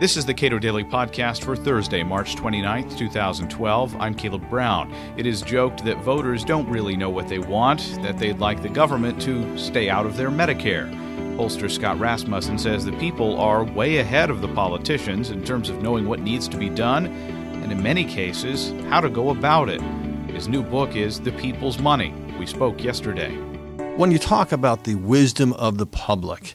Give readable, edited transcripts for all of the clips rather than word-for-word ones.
This is the Cato Daily Podcast for Thursday, March 29th, 2012. I'm Caleb Brown. It is joked that voters don't really know what they want, that they'd like the government to stay out of their Medicare. Pollster Scott Rasmussen says the people are way ahead of the politicians in terms of knowing what needs to be done, and in many cases, how to go about it. His new book is The People's Money. We spoke yesterday. When you talk about the wisdom of the public,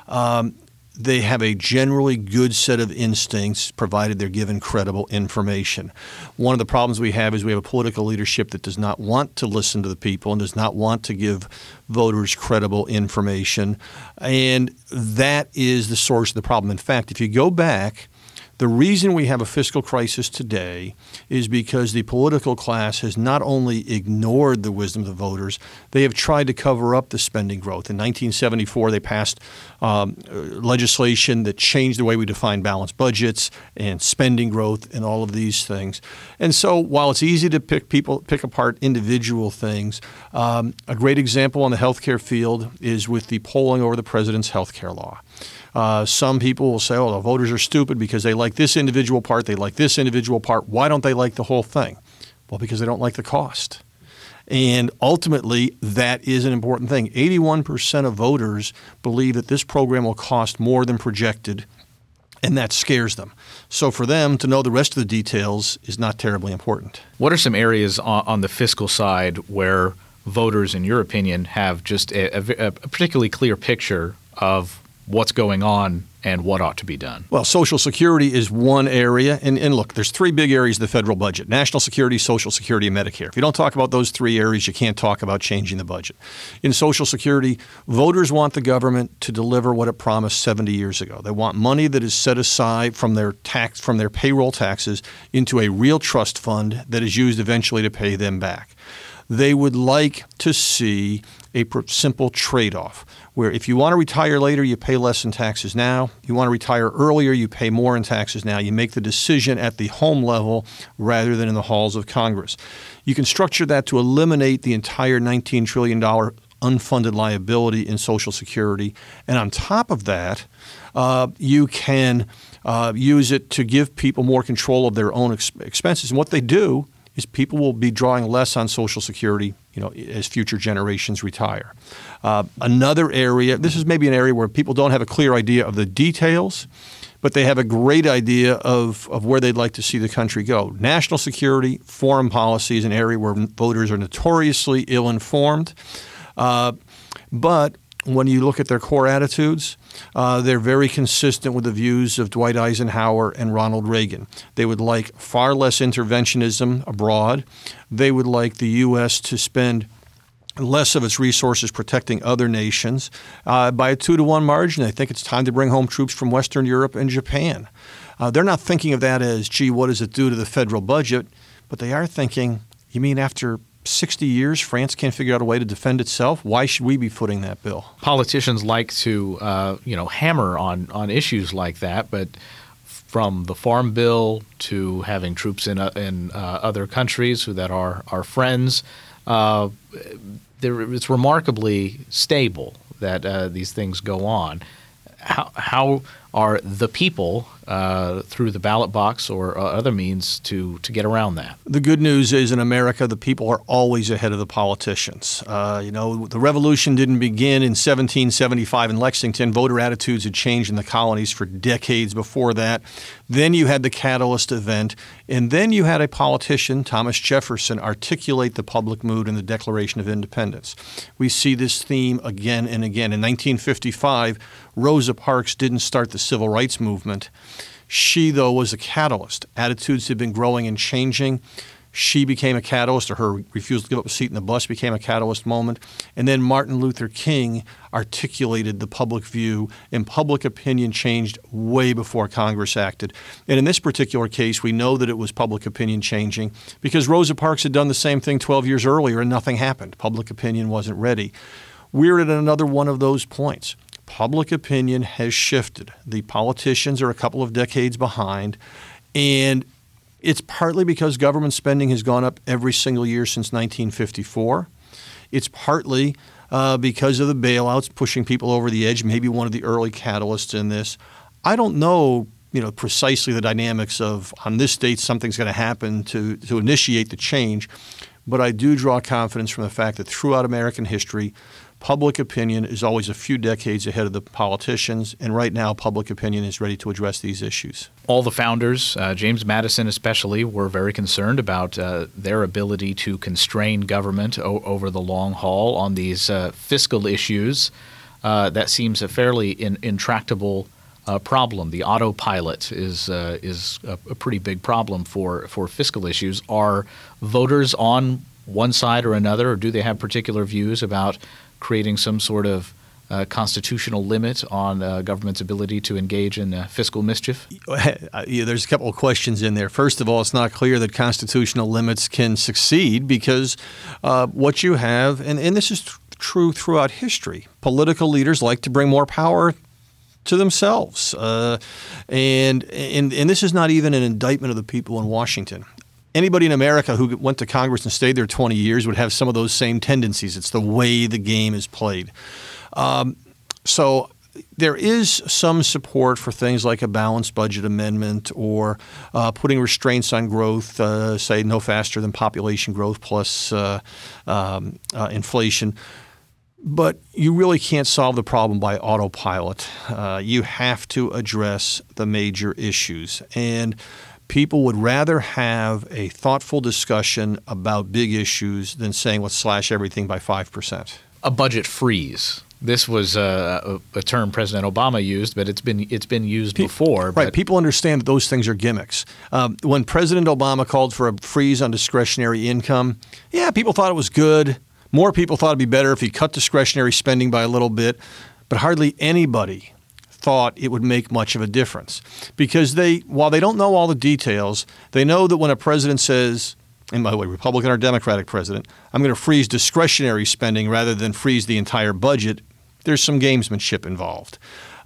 they have a generally good set of instincts, provided they're given credible information. One of the problems we have is we have a political leadership that does not want to listen to the people and does not want to give voters credible information. And that is the source of the problem. In fact, if you go back, the reason we have a fiscal crisis today is because the political class has not only ignored the wisdom of the voters, they have tried to cover up the spending growth. In 1974, they passed legislation that changed the way we define balanced budgets and spending growth and all of these things. And so while it's easy to pick apart individual things, a great example on the healthcare field is with the polling over the president's healthcare law. Some people will say, oh, the voters are stupid because they like this individual part, they like this individual part. Why don't they like the whole thing? Well, because they don't like the cost. And ultimately, that is an important thing. 81% of voters believe that this program will cost more than projected, and that scares them. So for them to know the rest of the details is not terribly important. What are some areas on the fiscal side where voters, in your opinion, have just a particularly clear picture of what's going on and what ought to be done? Well, Social Security is one area. And look, there's three big areas of the federal budget: national security, Social Security, and Medicare. If you don't talk about those three areas, you can't talk about changing the budget. In Social Security, voters want the government to deliver what it promised 70 years ago. They want money that is set aside from their payroll taxes into a real trust fund that is used eventually to pay them back. They would like to see a simple trade-off where if you want to retire later, you pay less in taxes now. You want to retire earlier, you pay more in taxes now. You make the decision at the home level rather than in the halls of Congress. You can structure that to eliminate the entire $19 trillion unfunded liability in Social Security. And on top of that, you can use it to give people more control of their own expenses. And what they do is people will be drawing less on Social Security, as future generations retire. Another area, this is maybe an area where people don't have a clear idea of the details, but they have a great idea of where they'd like to see the country go. National security, foreign policy is an area where voters are notoriously ill-informed. But when you look at their core attitudes, they're very consistent with the views of Dwight Eisenhower and Ronald Reagan. They would like far less interventionism abroad. They would like the U.S. to spend less of its resources protecting other nations. By a 2-to-1 margin, they think it's time to bring home troops from Western Europe and Japan. They're not thinking of that as, gee, what does it do to the federal budget? But they are thinking, you mean after 60 years, France can't figure out a way to defend itself? Why should we be footing that bill? Politicians like to, hammer on issues like that, but from the Farm Bill to having troops in other countries that are our friends, it's remarkably stable that these things go on. How are the people through the ballot box or other means to get around that? The good news is in America, the people are always ahead of the politicians. The revolution didn't begin in 1775 in Lexington. Voter attitudes had changed in the colonies for decades before that. Then you had the catalyst event, and then you had a politician, Thomas Jefferson, articulate the public mood in the Declaration of Independence. We see this theme again and again. In 1955, Rosa Parks didn't start the civil rights movement. She, though, was a catalyst. Attitudes had been growing and changing. She became a catalyst, or her refusal to give up a seat in the bus became a catalyst moment. And then Martin Luther King articulated the public view, and public opinion changed way before Congress acted. And in this particular case, we know that it was public opinion changing because Rosa Parks had done the same thing 12 years earlier and nothing happened. Public opinion wasn't ready. We're at another one of those points. Public opinion has shifted. The politicians are a couple of decades behind, and it's partly because government spending has gone up every single year since 1954. It's partly because of the bailouts pushing people over the edge, maybe one of the early catalysts in this. I don't know, precisely the dynamics of on this date something's going to happen to initiate the change. But I do draw confidence from the fact that throughout American history, public opinion is always a few decades ahead of the politicians, and right now public opinion is ready to address these issues. All the founders, James Madison especially, were very concerned about their ability to constrain government over the long haul on these fiscal issues. That seems a fairly intractable problem. The autopilot is a pretty big problem for fiscal issues. Are voters on one side or another, or do they have particular views about creating some sort of constitutional limit on government's ability to engage in fiscal mischief? There's a couple of questions in there. First of all, it's not clear that constitutional limits can succeed because what you have, and this is true throughout history, political leaders like to bring more power to themselves. And this is not even an indictment of the people in Washington. Anybody in America who went to Congress and stayed there 20 years would have some of those same tendencies. It's the way the game is played. So there is some support for things like a balanced budget amendment or putting restraints on growth, say no faster than population growth plus inflation. But you really can't solve the problem by autopilot. You have to address the major issues. And people would rather have a thoughtful discussion about big issues than saying let's slash everything by 5%. A budget freeze. This was a term President Obama used, but it's been used before. Right. People understand that those things are gimmicks. When President Obama called for a freeze on discretionary income, people thought it was good. More people thought it'd be better if he cut discretionary spending by a little bit, but hardly anybody thought it would make much of a difference because while they don't know all the details, they know that when a president says, and by the way, Republican or Democratic president, I'm going to freeze discretionary spending rather than freeze the entire budget, there's some gamesmanship involved.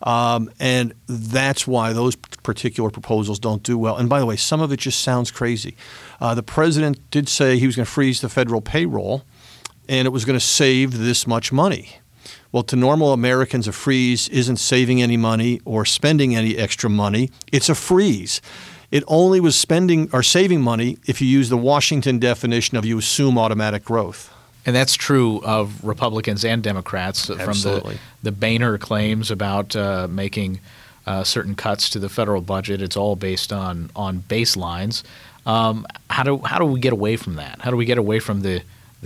And that's why those particular proposals don't do well. And by the way, some of it just sounds crazy. The president did say he was going to freeze the federal payroll and it was going to save this much money. Well, to normal Americans, a freeze isn't saving any money or spending any extra money. It's a freeze. It only was spending or saving money if you use the Washington definition of you assume automatic growth. And that's true of Republicans and Democrats. Absolutely. From the Boehner claims about making certain cuts to the federal budget. It's all based on baselines. How do we get away from that? How do we get away from this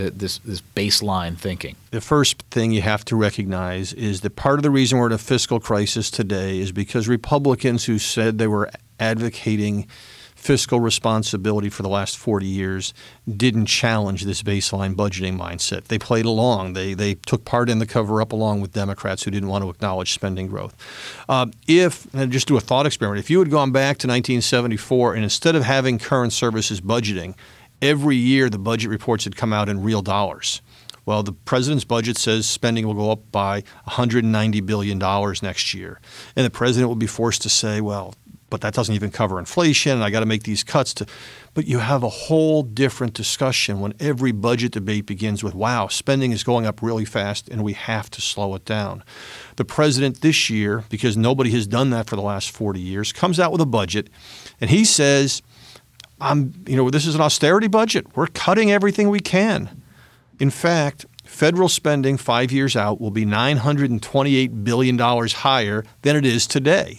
baseline thinking? The first thing you have to recognize is that part of the reason we're in a fiscal crisis today is because Republicans who said they were advocating fiscal responsibility for the last 40 years didn't challenge this baseline budgeting mindset. They played along. They took part in the cover-up along with Democrats who didn't want to acknowledge spending growth. And just do a thought experiment, if you had gone back to 1974 and instead of having current services budgeting, every year the budget reports had come out in real dollars. Well, the president's budget says spending will go up by $190 billion next year. And the president will be forced to say, well, but that doesn't even cover inflation, and I got to make these cuts. But you have a whole different discussion when every budget debate begins with, wow, spending is going up really fast and we have to slow it down. The president this year, because nobody has done that for the last 40 years, comes out with a budget and he says, this is an austerity budget. We're cutting everything we can. In fact, federal spending 5 years out will be $928 billion higher than it is today.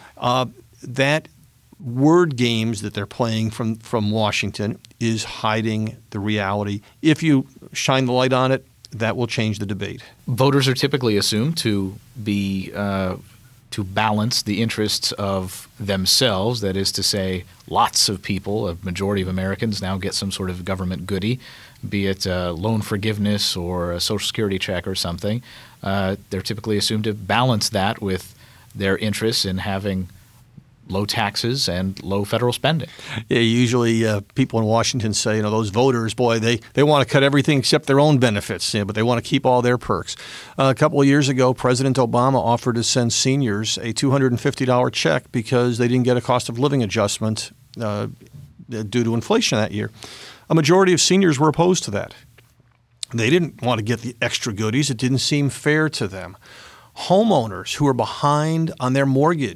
That word games that they're playing from Washington is hiding the reality. If you shine the light on it, that will change the debate. Voters are typically assumed to be to balance the interests of themselves. That is to say, lots of people, a majority of Americans now get some sort of government goodie, be it loan forgiveness or a Social Security check or something. They're typically assumed to balance that with their interests in having low taxes and low federal spending. Yeah, usually people in Washington say, those voters, boy, they want to cut everything except their own benefits, but they want to keep all their perks. A couple of years ago, President Obama offered to send seniors a $250 check because they didn't get a cost of living adjustment due to inflation that year. A majority of seniors were opposed to that. They didn't want to get the extra goodies. It didn't seem fair to them. Homeowners who are behind on their mortgage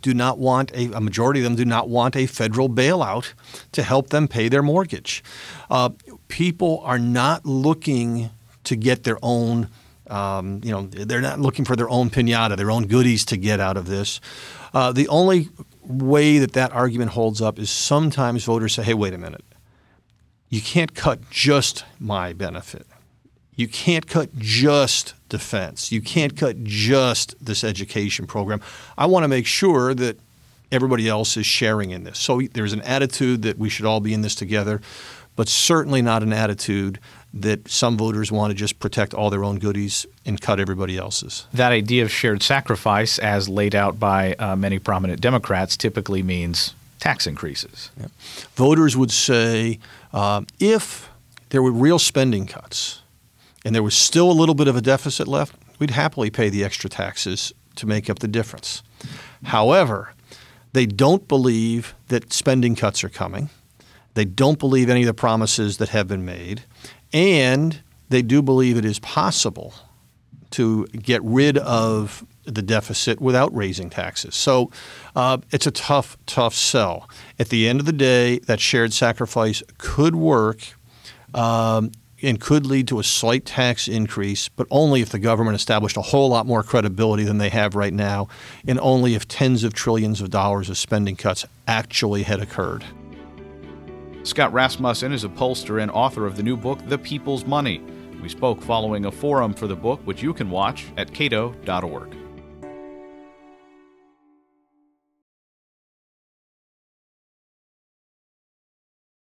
do not want a majority of them do not want a federal bailout to help them pay their mortgage. People are not looking to get their own, they're not looking for their own piñata, their own goodies to get out of this. The only way that argument holds up is sometimes voters say, hey, wait a minute. You can't cut just my benefit. You can't cut just defense. You can't cut just this education program. I want to make sure that everybody else is sharing in this. So there's an attitude that we should all be in this together, but certainly not an attitude that some voters want to just protect all their own goodies and cut everybody else's. That idea of shared sacrifice, as laid out by many prominent Democrats, typically means tax increases. Yeah. Voters would say if there were real spending cuts and there was still a little bit of a deficit left, we'd happily pay the extra taxes to make up the difference. However, they don't believe that spending cuts are coming. They don't believe any of the promises that have been made. And they do believe it is possible to get rid of the deficit without raising taxes. So it's a tough sell. At the end of the day, that shared sacrifice could work and could lead to a slight tax increase, but only if the government established a whole lot more credibility than they have right now, and only if tens of trillions of dollars of spending cuts actually had occurred. Scott Rasmussen is a pollster and author of the new book, The People's Money. We spoke following a forum for the book, which you can watch at cato.org.